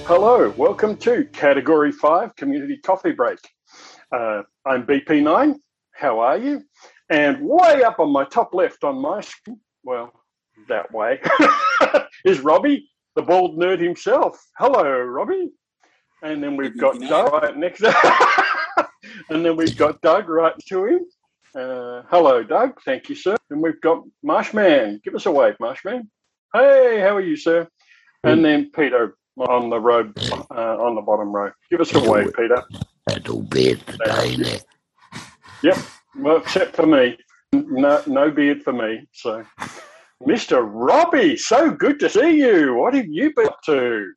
Hello, welcome to Category 5 Community Coffee Break. I'm BP9, how are you? And way up on my top left on my screen, well, that way, is Robbie, the bald nerd himself. Hello, Robbie. And then we've got Doug right next to him. And then we've got Doug right to him. Hello, Doug. Thank you, sir. And we've got Marshman. Give us a wave, Marshman. Hey, how are you, sir? And then Peter on the road, on the bottom row. Give us a wave, Peter. That'll be today, isn't it? Yep. Well, except for me. No beard for me. So, Mr. Robbie, so good to see you. What have you been up to?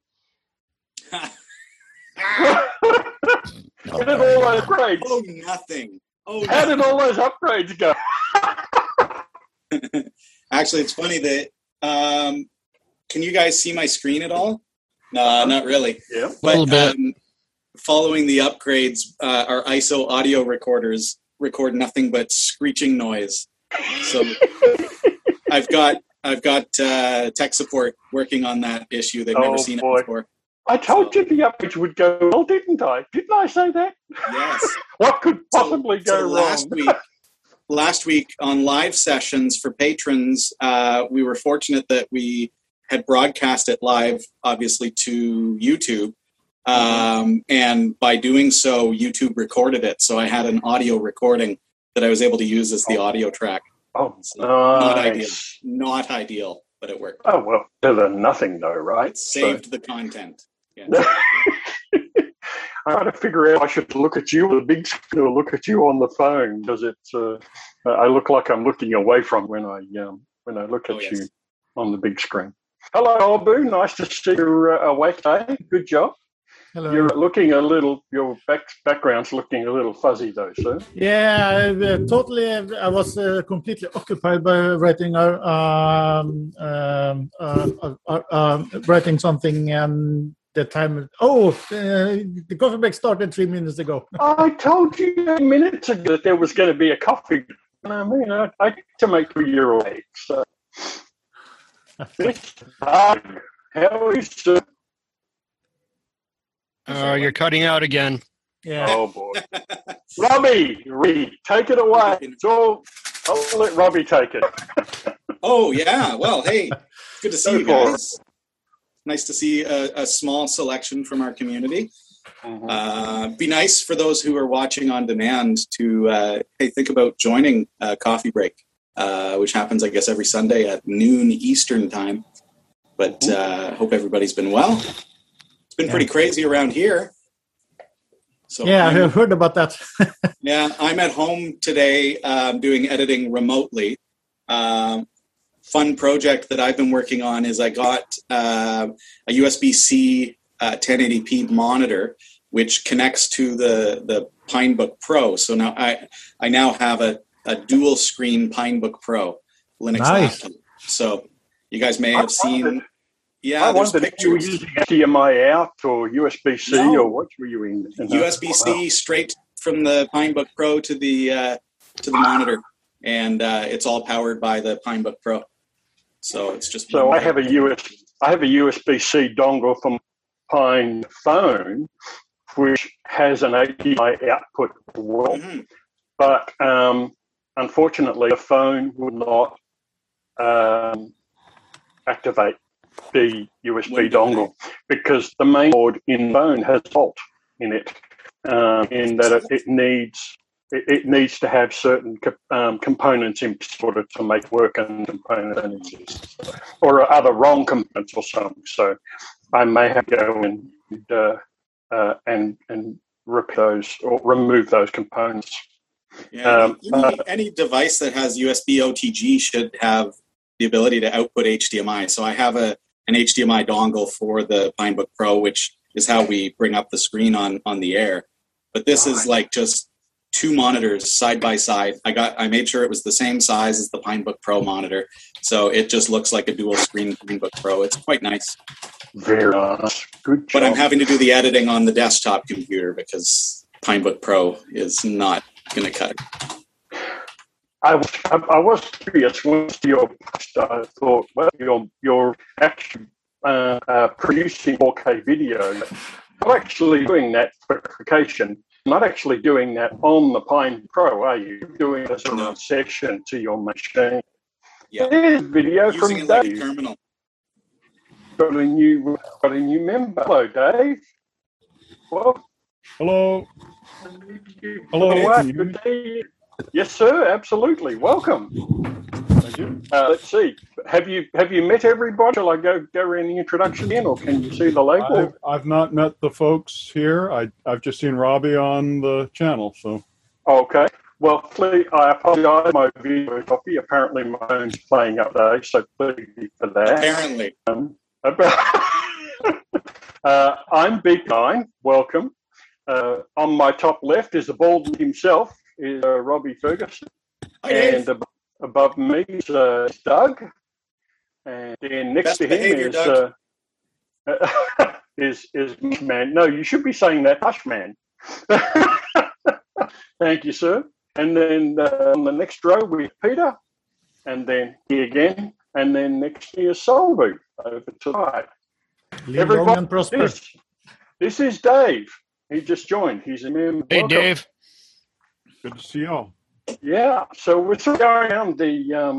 How did all those upgrades? Oh, nothing. How did all those upgrades go? Actually, it's funny that. Can you guys see my screen at all? No, not really. Yeah, but a little bit. Following the upgrades, our ISO audio recorders record nothing but screeching noise. So I've got tech support working on that issue. They've never seen it before. I told you the upgrade would go well, didn't I? Didn't I say that? Yes. What could possibly go wrong? Last week on live sessions for patrons, we were fortunate that we had broadcast it live, obviously, to YouTube. And by doing so, YouTube recorded it. So I had an audio recording that I was able to use as the audio track. Oh, so not ideal. Not ideal, but it worked. Oh, well, better than nothing, though, right? It saved the content. Yeah. I got to figure out if I should look at you on the big screen or look at you on the phone, because I look like I'm looking away from when I look at you on the big screen. Hello, Abu. Nice to see you awake today. Good job. Hello. You're looking your background's looking a little fuzzy though, sir. Yeah, totally. I was completely occupied by writing writing something, and the time. The coffee break started 3 minutes ago. I told you minutes ago that there was going to be a coffee. I mean, I get to make sure you're awake. So, how are you, sir? You're cutting out again. Yeah. Oh boy, Robbie, take it away. I'll let Robbie take it. Oh yeah. Well, hey, good to see you guys. Nice to see a small selection from our community. Be nice for those who are watching on demand to think about joining Coffee Break, which happens, I guess, every Sunday at noon Eastern time. But hope everybody's been well. It's been pretty crazy around here. So yeah, I've heard about that. Yeah, I'm at home today doing editing remotely. Fun project that I've been working on is I got a USB-C 1080p monitor, which connects to the Pinebook Pro. So now I now have a dual screen Pinebook Pro Linux laptop. So you guys may have seen. Yeah, I wondered if you were using HDMI out or USB-C or what were you in? USB-C straight from the Pinebook Pro to the monitor, and it's all powered by the Pinebook Pro. So it's just. So I have a USB-C dongle from Pine phone, which has an HDMI output as well, but unfortunately the phone would not activate the USB dongle because the main board in the phone has volt in it, in that it needs to have certain components in order to make work, and components or other wrong components or something. So I may have to go and rip those or remove those components. Yeah, any device that has USB OTG should have the ability to output HDMI. So I have an HDMI dongle for the Pinebook Pro, which is how we bring up the screen on the air. But this is like just two monitors side by side. I made sure it was the same size as the Pinebook Pro monitor, so it just looks like a dual screen Pinebook Pro. It's quite nice. Very nice. Good job. But I'm having to do the editing on the desktop computer because Pinebook Pro is not going to cut it. I was curious once your post. I thought, well, you're actually producing 4K video, not actually doing that verification, not actually doing that on the Pine Pro, are you? You're doing it as a session to your machine. Yeah. There's video Using from it like a Dave. terminal. Got a new member. Hello, Dave. Well, Hello. Hello. Good day. Yes, sir. Absolutely. Welcome. Thank you. Let's see. Have you met everybody? Shall I go around the introduction in, or can you see the label? I've not met the folks here. I've just seen Robbie on the channel. So. Okay. Well, please, I apologise. My video copy. Apparently, my phone's playing up today, so please for that. Apparently. I'm B9. Welcome. On my top left is the bald himself, is Robbie Ferguson. Hi, Dave. And above me is Doug. And then next Best to him behavior, is is Man. No, you should be saying that, Hush Man. Thank you, sir. And then on the next row we have Peter, and then he again, and then next to you is Solbu over to the right. Live long and prosper. This is Dave. He just joined. He's a member. Hey, Welcome. Dave. Good to see you all. Yeah. So we're sort of going around the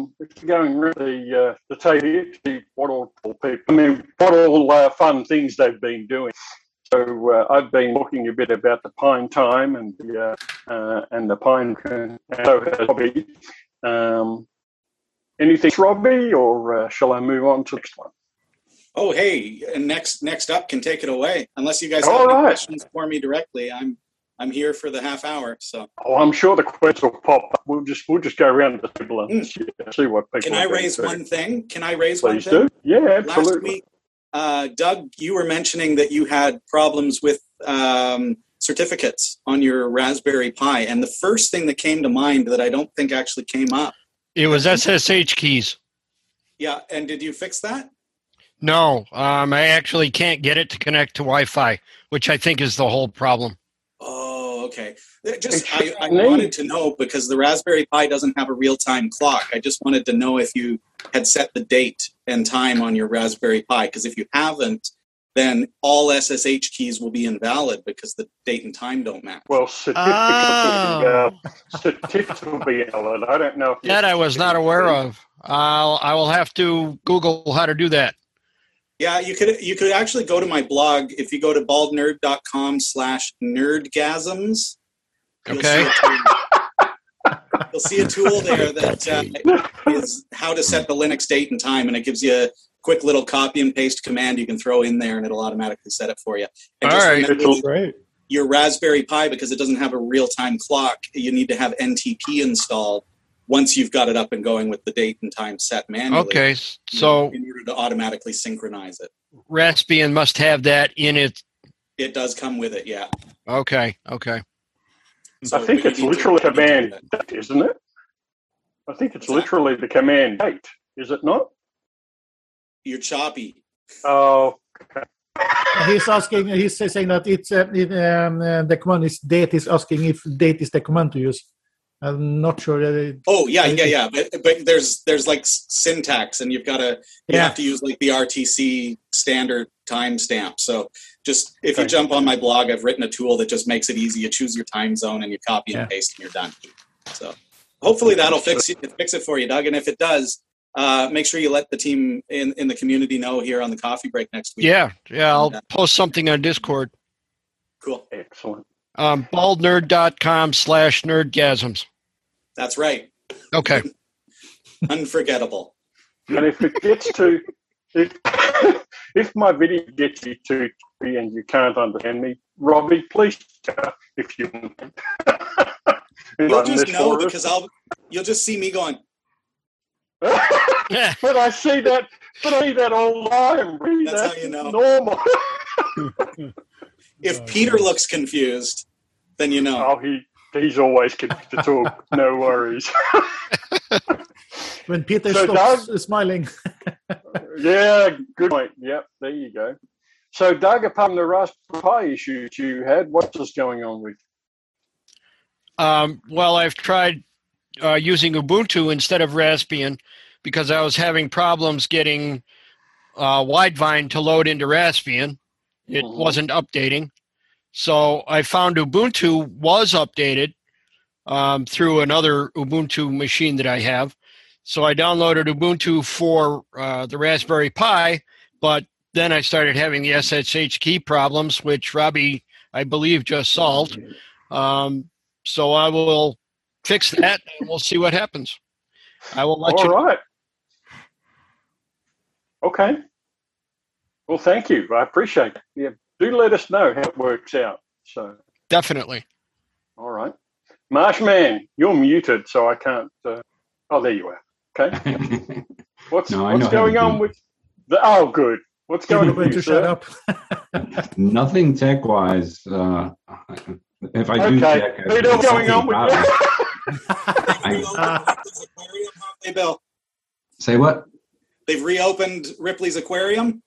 tape here to see what all people. I mean, what all fun things they've been doing. So I've been talking a bit about the Pine Time and the Pine. So has Robbie. Anything, Robbie, or shall I move on to the next one? Oh, hey, and next up can take it away. Unless you guys have All any right. questions for me directly, I'm here for the half hour. So. Oh, I'm sure the questions will pop up. We'll just go around the table and see what people. Can I raise one thing? Can I raise one Please thing? do. Yeah, Last absolutely. week, Doug, you were mentioning that you had problems with certificates on your Raspberry Pi, and the first thing that came to mind that I don't think actually came up. It was SSH keys. Yeah, and did you fix that? No, I actually can't get it to connect to Wi-Fi, which I think is the whole problem. Oh, okay. I It's wanted to know because the Raspberry Pi doesn't have a real-time clock. I just wanted to know if you had set the date and time on your Raspberry Pi, because if you haven't, then all SSH keys will be invalid because the date and time don't match. Well, certificates will be invalid. I don't know if That I was not aware of. I will have to Google how to do that. Yeah, you could actually go to my blog. If you go to baldnerd.com/nerdgasms, Okay. you'll see a tool there that is how to set the Linux date and time, and it gives you a quick little copy and paste command you can throw in there, and it'll automatically set it for you. And All just right. remember, Great. your Raspberry Pi, because it doesn't have a real-time clock, you need to have NTP installed once you've got it up and going with the date and time set manually. Okay, so in order to automatically synchronize it. Raspbian must have that in it. It does come with it, yeah. Okay. So I think we it's need to- literally we need to do command that. date, isn't it? I think it's What's that? literally the command date, is it not? You're choppy. Oh, He's asking. He's saying that it's the command is date. Is asking if date is the command to use. I'm not sure. Oh yeah. But there's like syntax, and you have to use like the RTC standard timestamp. So just if you Okay. jump on my blog, I've written a tool that just makes it easy. You choose your time zone and you copy and paste, and you're done. So hopefully that'll fix it for you, Doug. And if it does, make sure you let the team in the community know here on the coffee break next week. Yeah. I'll post something on Discord. Cool. excellent. Baldnerd.com/nerdgasms. That's right. Okay. Unforgettable. And if it gets to, if my video gets you to me and you can't understand me, Robbie, please, if you want. You'll just know because you'll just see me going, Yeah. But I see that all the time. Really, That's how you know. Normal. if Peter looks confused, then you know. Oh, he's always confused to talk. No worries. When Peter So stops smiling. Yeah, good point. Yep, there you go. So, Doug, apart from the Raspberry Pi issues you had, what's going on with? Well, I've tried using Ubuntu instead of Raspbian because I was having problems getting Widevine to load into Raspbian. It wasn't updating. So I found Ubuntu was updated through another Ubuntu machine that I have. So I downloaded Ubuntu for the Raspberry Pi, but then I started having the SSH key problems, which Robbie, I believe, just solved. So I will fix that, and we'll see what happens. I will let you know. All right. Okay. Well, thank you. I appreciate it. Yeah, do let us know how it works out. So Definitely. all right. Marshman, you're muted, so I can't. Oh, there you are. Okay. What's going on with the? Oh, good. What's going on with you, shut sir? up. Nothing tech-wise. If I do Okay. check, Who knows what's going on with Hey, Bill. Say what? They've reopened Ripley's Aquarium.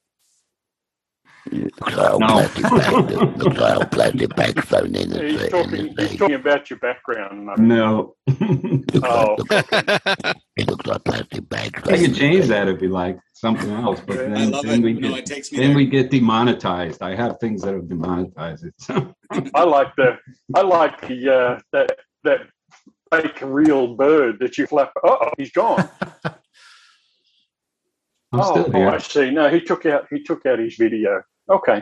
Looks like I'll play the backbone in He's talking about your background. No. Oh, It looks like plastic bags. I could change that if you like something else, but I then, love then it. we No, get it takes me then there. we get demonetized. I have things that have demonetized it. So. I like the that fake real bird that you flap. Oh, he's gone. I'm still here. I see. No, he took out his video. Okay.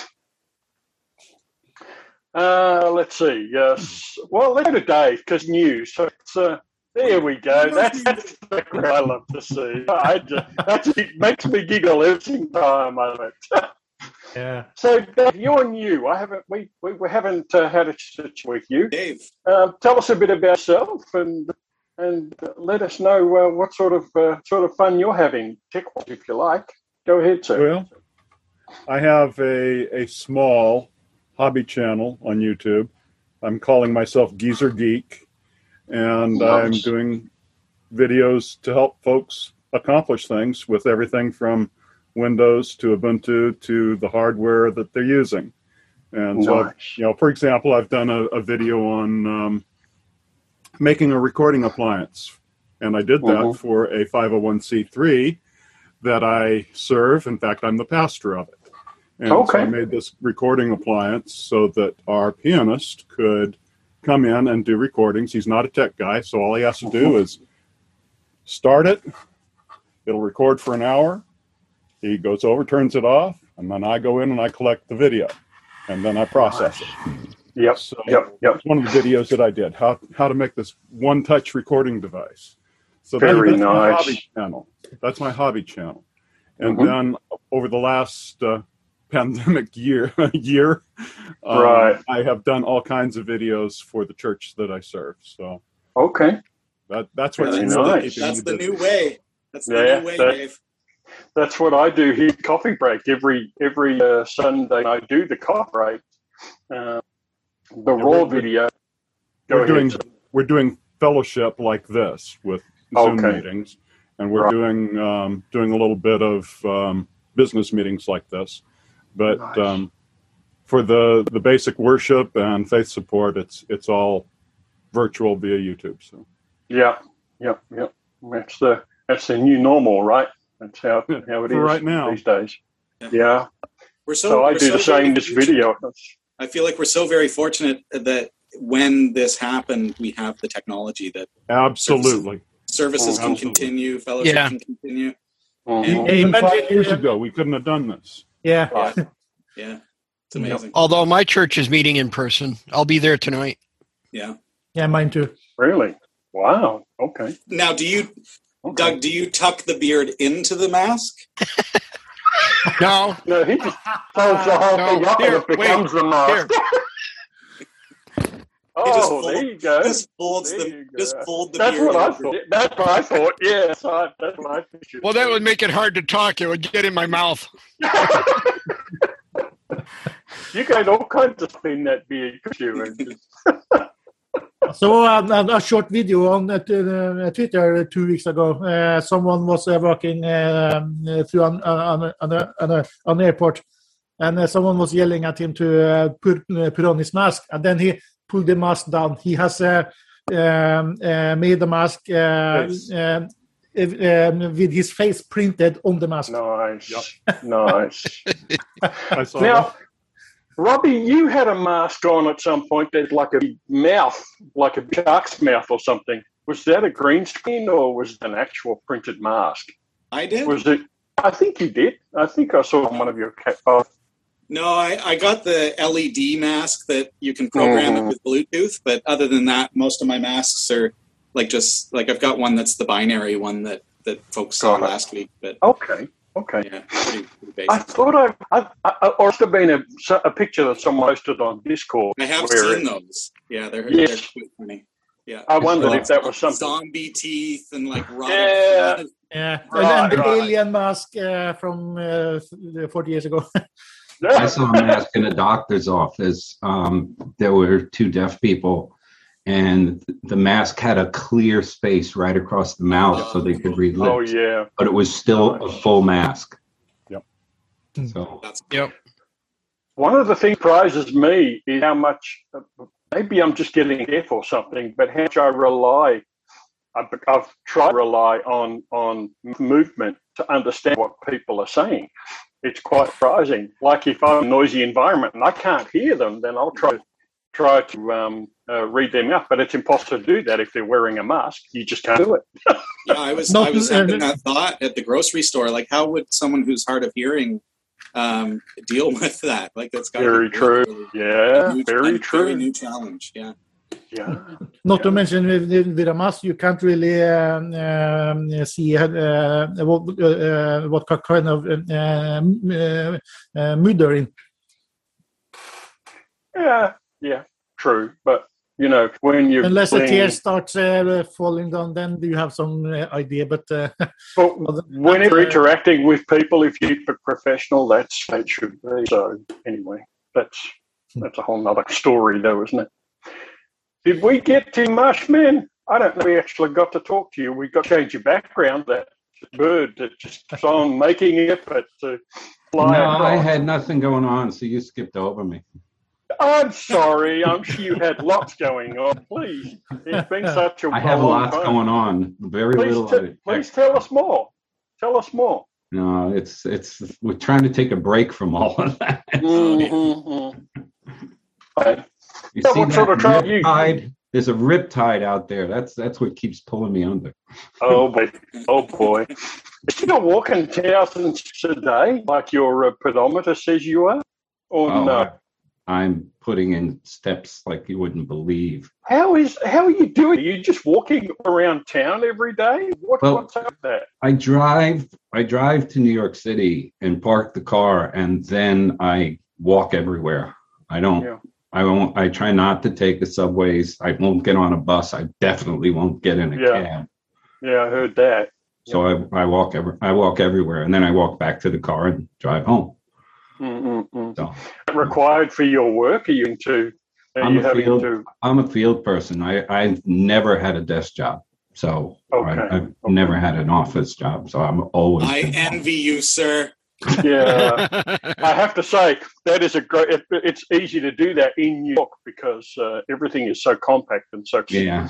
Let's see. Yes. Well, let's go to Dave because news. So it's, there we go. That's the background I love to see. It makes me giggle every time I look. Yeah. So Dave, you're new. We haven't had a chat with you. Dave. Tell us a bit about yourself and let us know what sort of fun you're having, tech-wise, if you like. Go ahead, sir. Well, I have a small hobby channel on YouTube. I'm calling myself Geezer Geek, and I'm doing videos to help folks accomplish things with everything from Windows to Ubuntu to the hardware that they're using. And so, for example, I've done a video on making a recording appliance, and I did that for a 501c3 that I serve. In fact, I'm the pastor of it. And so I made this recording appliance so that our pianist could come in and do recordings. He's not a tech guy, so all he has to do is start it. It'll record for an hour. He goes over, turns it off, and then I go in and I collect the video, and then I process it. Yep. So Yep. one of the videos that I did, how to make this one-touch recording device. So Very that's my nice. hobby channel. That's my hobby channel. And then over the last pandemic year, Right. I have done all kinds of videos for the church that I serve. So that's what's Very really nice. keeping me That's the busy. new way. That's the new way, Dave. That's what I do here at Coffee Break. Every Sunday I do the coffee break. The raw video. We're doing fellowship like this with Zoom meetings, and we're doing a little bit of business meetings like this. But for the basic worship and faith support, it's all virtual via YouTube. So Yep. That's the new normal, right? That's how it is right now these days. Yeah. So I do the same this video. I feel like we're so very fortunate that when this happened, we have the technology that absolutely services can continue, fellowship can continue. Even 5 years ago, we couldn't have done this. Yeah. Yeah. It's amazing. Although my church is meeting in person. I'll be there tonight. Yeah. Yeah, mine too. Really? Wow. Okay. Now, Doug, do you tuck the beard into the mask? No. No, he just folds the whole thing up and it becomes the mask. There you go. Just fold the That's beard. what I thought. That's what I thought. Yes, that's what I pictured. Well, that would make it hard to talk. It would get in my mouth. You got all kinds of stuff in that beard, could you? So a short video on Twitter 2 weeks ago. Someone was walking through an airport, and someone was yelling at him to put on his mask, and then he pulled the mask down. He has made the mask with his face printed on the mask. Nice, nice. I saw Now, that. Robbie, you had a mask on at some point. There's like a mouth, like a shark's mouth or something. Was that a green screen or was it an actual printed mask? I did. Was it? I think you did. I think I saw on one of your cat. No, I got the LED mask that you can program it with Bluetooth. But other than that, most of my masks are just I've got one that's the binary one that folks saw last week. But Okay. yeah, pretty basic. I thought or it must have been a picture that someone posted on Discord. I have where seen those. Yeah, they're Yes. quite funny. Yeah, I wondered if that was something. zombie teeth and like Yeah. rotted. Yeah, Right, and the right. alien mask from 40 years ago. I saw a mask in a doctor's office. There were two deaf people, and the mask had a clear space right across the mouth so they could read lips. Oh yeah. But it was still a full mask. Yep. So Yep. One of the things that surprises me is how much, maybe I'm just getting deaf or something, but how much I've tried to rely on movement to understand what people are saying. It's quite surprising. Like if I'm in a noisy environment and I can't hear them, then I'll try to read them up. But it's impossible to do that if they're wearing a mask. You just can't do it. Yeah, I was having that thought at the grocery store. Like, how would someone who's hard of hearing deal with that? Like, that's got Very true. Yeah, very true. Very new challenge. Yeah. Yeah. Not to mention with a mask, you can't really see what kind of mood they're in. Yeah, true. But when you Unless a tear starts falling down, then you have some idea. But when you're interacting with people, if you keep it professional, that's how it should be. So anyway, that's a whole nother story, though, isn't it? Did we get to Marshman? I don't know. We actually got to talk to you. We got to change your background. That bird that just keeps on making an effort to fly across. I had nothing going on, so you skipped over me. I'm sorry. I'm sure you had lots going on. Please, it's been such a I have long lots time. going on. Very little. Please tell us more. Tell us more. No, it's we're trying to take a break from all of that. Okay. You So see what sort of trouble that you- riptide? There's a riptide out there. That's what keeps pulling me under. Oh boy. Are you walking 10,000 steps a day like your pedometer says you are? Or no? I'm putting in steps like you wouldn't believe. How are you doing? Are you just walking around town every day? What's up with that? I drive to New York City and park the car, and then I walk everywhere. I try not to take the subways. I won't get on a bus. I definitely won't get in a cab. Yeah, I heard that. So I walk everywhere, and then I walk back to the car and drive home. So Required for your work? Are you into? I'm a field person. I've never had a desk job, so I've never had an office job. So I'm always. I envy you, sir. Yeah, I have to say that is a great. It's easy to do that in New York because everything is so compact and so. Yeah.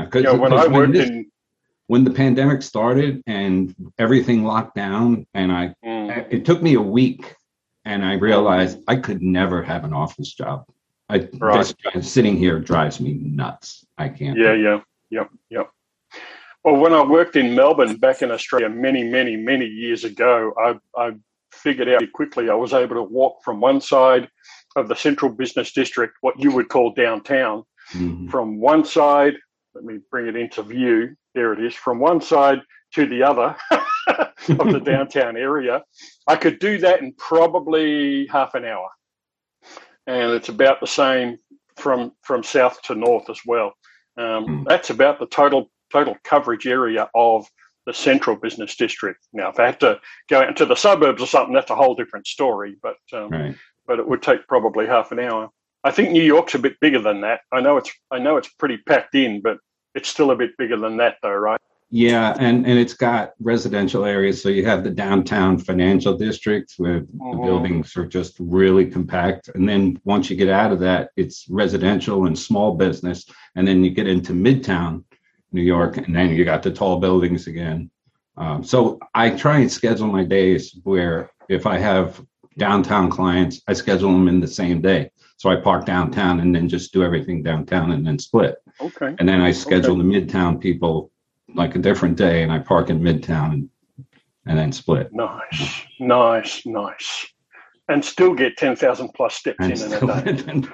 When the pandemic started and everything locked down, and it took me a week, and I realized I could never have an office job. Sitting here drives me nuts. I can't. Yep. Well, when I worked in Melbourne back in Australia many years ago, I figured out quickly I was able to walk from one side of the central business district, what you would call downtown, from one side, let me bring it into view, there it is, from one side to the other of the downtown area. I could do that in probably half an hour. And it's about the same from south to north as well. That's about the total coverage area of the central business district. Now, if I had to go out into the suburbs or something, that's a whole different story. But it would take probably half an hour. I think New York's a bit bigger than that. I know it's pretty packed in, but it's still a bit bigger than that, though, right? Yeah, and it's got residential areas. So you have the downtown financial district where the buildings are just really compact. And then once you get out of that, it's residential and small business. And then you get into Midtown New York, and then you got the tall buildings again. So I try and schedule my days where if I have downtown clients, I schedule them in the same day. So I park downtown and then just do everything downtown and then split. Okay. And then I schedule the Midtown people like a different day, and I park in Midtown and then split. Nice. And still get 10,000 plus steps in a day.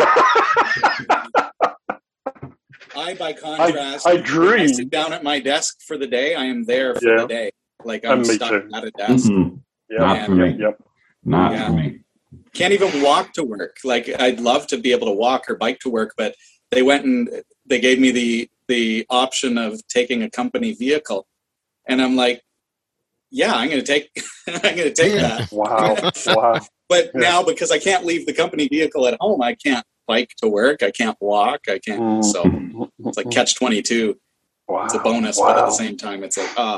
By contrast, I dream. I sit down at my desk for the day. I am there for the day. Like I'm stuck at a desk. Mm-hmm. Not for me. Not for me. Can't even walk to work. Like I'd love to be able to walk or bike to work, but they went and they gave me the option of taking a company vehicle, and I'm like, yeah, I'm going to take that. Wow. But now because I can't leave the company vehicle at home, I can't bike to work. I can't walk. I can't. So it's like catch-22. Wow. It's a bonus, but at the same time, it's like,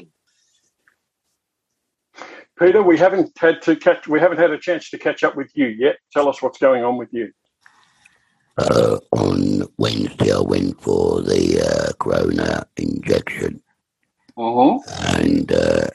Peter, we haven't had a chance to catch up with you yet. Tell us what's going on with you. On Wednesday, I went for the corona injection. And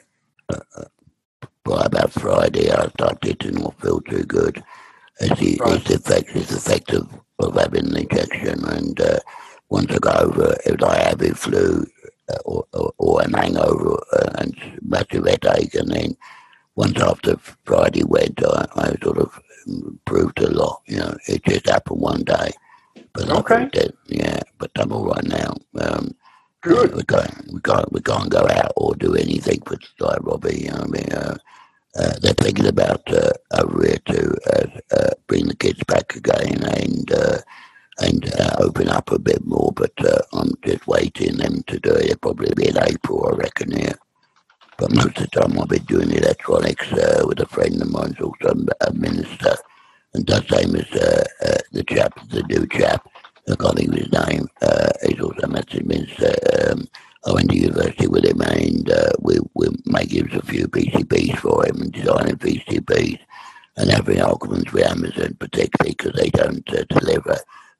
by about Friday, I started to not feel too good. It's effect of having an injection. And once I got over, if I have a flu or an hangover and massive headache, and then once after Friday went, I sort of improved a lot. You know, it just happened one day. But but I'm all right now. Good. We can't go out or do anything for like Robbie. You know what I mean? They're thinking about over here to bring the kids back again and open up a bit more. But I'm just waiting them to do it. It'll probably be in April, I reckon. Yeah. But most of the time I'll be doing electronics with a friend of mine who's also a minister, and does same as the new chap. I can't think of his name. He's also a massive minister. I went to university with him, and we make use of a few PCBs for him and designing PCBs and having arguments with Amazon, particularly because they don't deliver,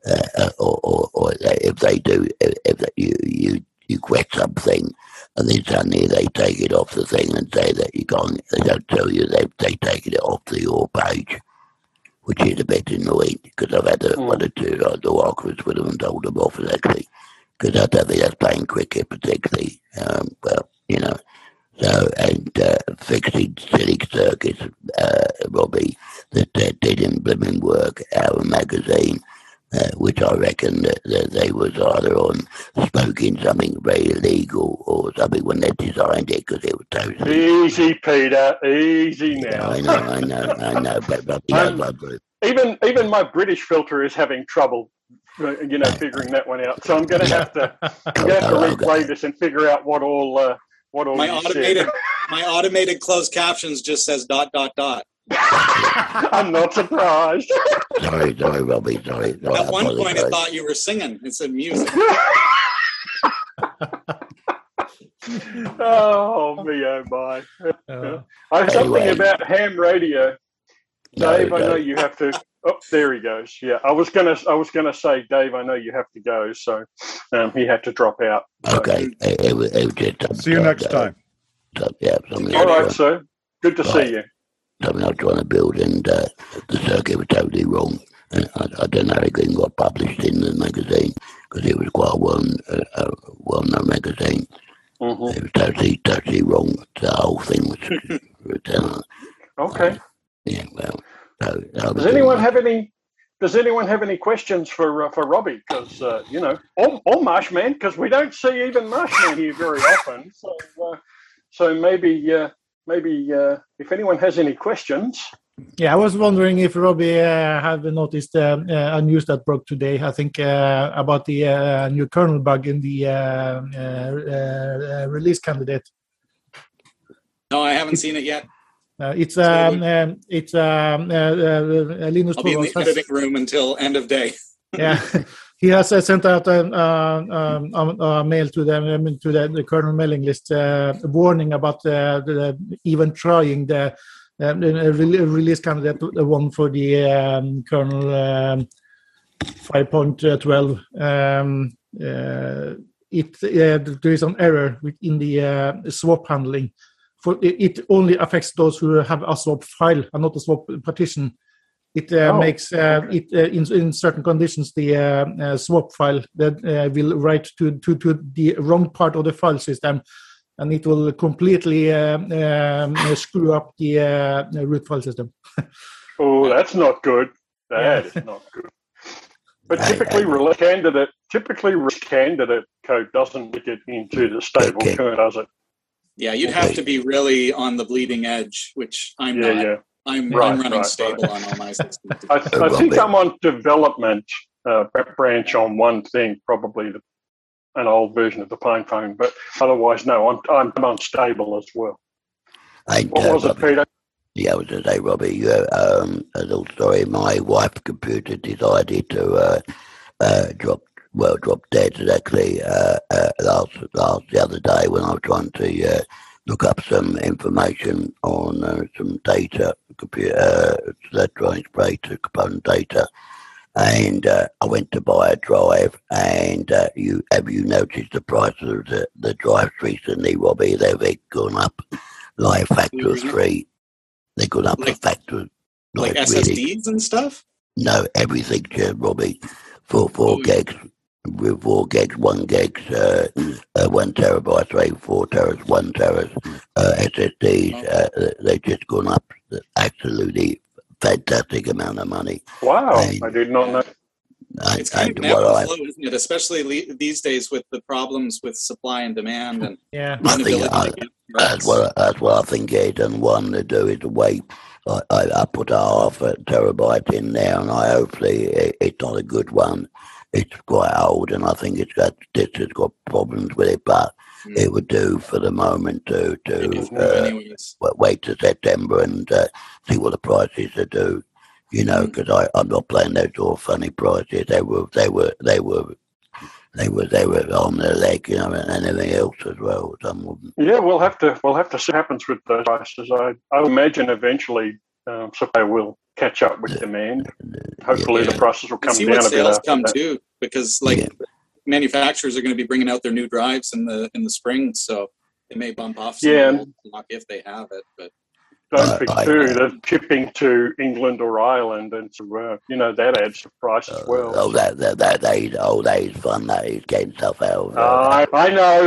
or if they do, if you quit something, and then suddenly they take it off the thing and say that you can't. They don't tell you they've taken it off your page, which is a bit annoying because I've had one or two arguments with them and told them off actually, because I don't think that's playing cricket particularly. Well, you know, so and fixing silly circuits, Robbie, that didn't blooming work. Our magazine. Which I reckon that they was either on smoking something very illegal or something when they designed it, because it was totally easy, Peter, easy now. I know. But even my British filter is having trouble, figuring that one out. So I'm going to have to replay this and figure out what all. My automated closed captions just says ... I'm not surprised. Sorry, Robbie. Sorry. At one point, I thought you were singing. It said music. Oh me, oh my! I have something about ham radio, Dave. I know you have to. Oh, there he goes. Yeah, I was gonna say, Dave. I know you have to go, so he had to drop out. Okay. See you next time. All right, sir. Good to see you. Something I was trying to build, and the circuit was totally wrong. And I don't know if it got published in the magazine, because it was quite a well-known magazine. Mm-hmm. It was totally wrong. The whole thing was okay. Yeah, well. Does anyone have any questions for Robbie? Because or Marshman, because we don't see even Marshman here very often. So maybe if anyone has any questions. Yeah, I was wondering if Robbie had noticed a news that broke today, I think, about the new kernel bug in the release candidate. No, I haven't seen it yet. It's Linus I'll be in the editing room until end of day. Yeah, he has sent out a mail to the kernel mailing list, warning about even trying the release candidate, the one for the kernel 5.12. there is an error in the swap handling. For it only affects those who have a swap file and not a swap partition. It makes it in certain conditions the swap file that will write to the wrong part of the file system, and it will completely screw up the root file system. Oh, that's not good. That is not good. But typically, release candidate code doesn't make it into the stable kernel, does it? Yeah, you'd have to be really on the bleeding edge, which I'm not. Yeah. I'm running stable on all my systems. I think I'm on development branch on one thing, probably an old version of the PinePhone, but otherwise, no, I'm unstable as well. What was it, Peter? Yeah, I was going to say, Robbie, a little story. My wife's computer decided to drop dead actually the other day when I was trying to look up some information on some data, electronics data, component data, and I went to buy a drive. And have you noticed the price of the drives recently, Robbie? They've gone up like a factor of 3. They got up a factor. Like SSDs and stuff? No, everything, Robbie. 4 gigs. With 4 gigs, 1 gig, 1 terabyte, 4 teras, 1 teras, SSDs, they've just gone up absolutely fantastic amount of money. Wow, I did not know. It's kind of flow, isn't it? Especially these days with the problems with supply and demand and inability to get that's what I think it is. And one to do is to wait. I put a half a terabyte in there, and hopefully it's not a good one. It's quite old, and I think it's got problems with it, but it would do for the moment to wait till September and see what the prices are do. You know, because I'm not playing those all funny prices. They were on their leg, you know, and anything else as well. Some of them. Yeah, we'll have to see what happens with those prices. I imagine eventually supply will catch up with demand. Hopefully, the prices will come down a bit. See what sales come too, because manufacturers are going to be bringing out their new drives in the spring, so they may bump off some if they have it, but. Don't forget too, they're shipping to England or Ireland, and so that adds to price as well. That is fun. That is getting stuff out. I know.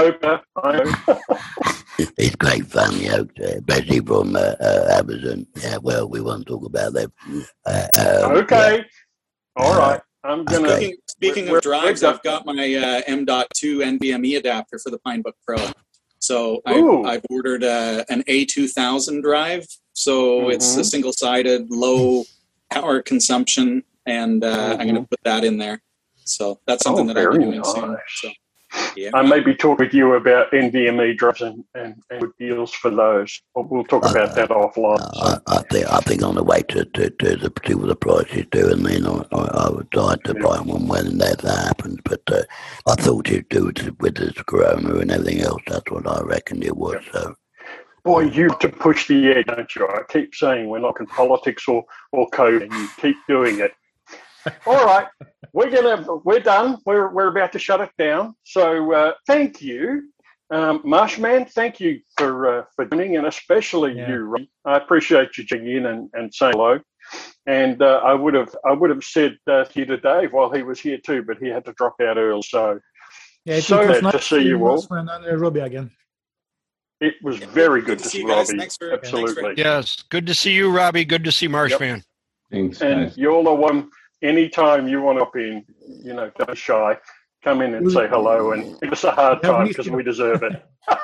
It's great fun, especially from Amazon. Yeah, well, we won't talk about them. Okay, all right. I'm gonna. Speaking of drives, I've got my M.2 NVMe adapter for the Pinebook Pro. So I've ordered an A2000 drive. So it's a single-sided, low power consumption, and I'm going to put that in there. So that's something that I'll be doing soon. So, I may be talking with you about NVMe drives and good deals for those. We'll talk about that offline. I think on the way to see what the prices do, and then I would like to buy one when that happens. But I thought you'd do it with this corona and everything else. That's what I reckoned it was. So. Boy, you have to push the edge, don't you? I keep saying we're not in politics or code, and you keep doing it. All right, we're done. We're about to shut it down. So thank you, Marshman. Thank you for joining, and especially you, Ron. I appreciate you joining in and saying hello. And I would have said to you to Dave while he was here too, but he had to drop out early. So glad to see you all. And Robbie again. It was very good to see Robbie. Absolutely. Yes, good to see you, Robbie. Good to see Marshman. Thanks, and guys. You're the one. Anytime you want to be in, don't be shy. Come in and say hello and give us a hard time because we deserve it.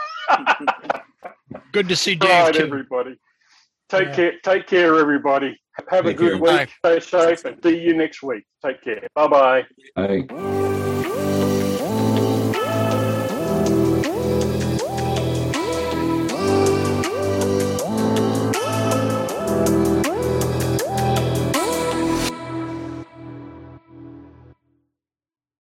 Good to see Dave. All right, too. everybody. Take care, everybody. Have a good week. Stay safe and see you next week. Take care. Bye-bye. Bye.